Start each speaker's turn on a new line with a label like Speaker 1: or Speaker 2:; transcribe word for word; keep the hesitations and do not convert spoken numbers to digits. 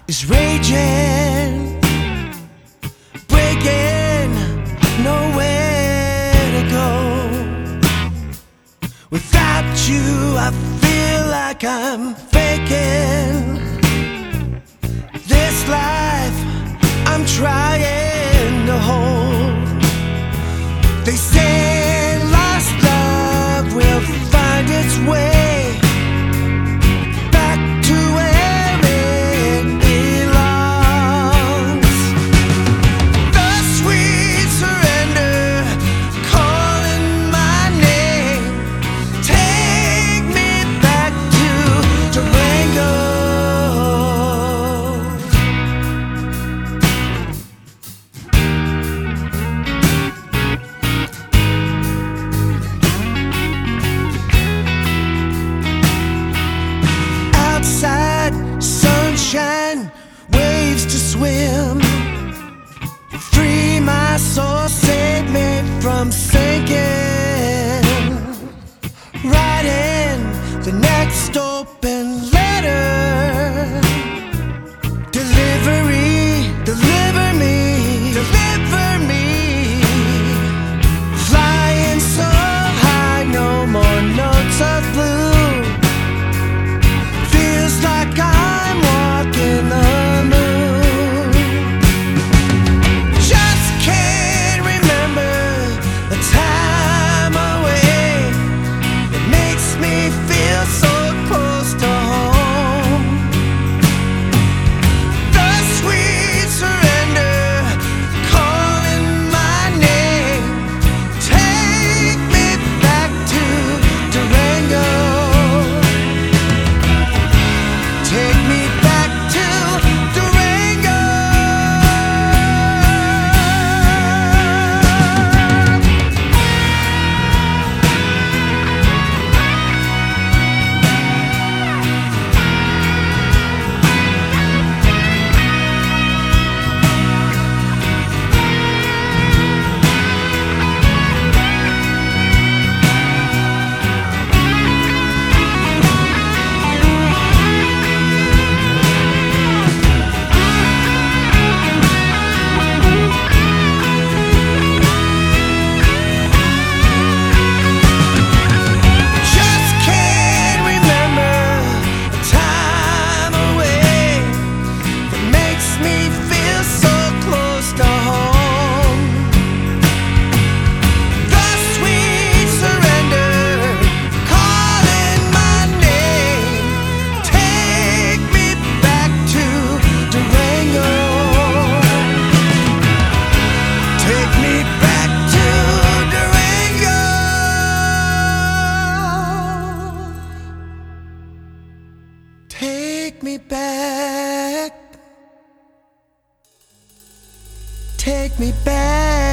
Speaker 1: is raging, breaking, nowhere to go. Without you, I feel like I'm faking this life I'm trying to hold. They say lost love will find its way back to where it belongs. The sweet surrender calling my name. Take me back to Durango. Outside, sunshine, waves to swim. Free my soul, save me from sinking. Writing the next open letter. Delivery, deliver me, deliver me. Flying so high, no more notes of blue. Feels like I'm walking the moon. Just can't remember the time away. It makes me feel so close to home. The sweet surrender calling my name. Take me back to Durango. Take me back to Durango. Just can't remember the time away that makes me feel so close to home. The sweet surrender calling my name. Take me back to Durango. Take me back to Durango. Take me back. Take me back.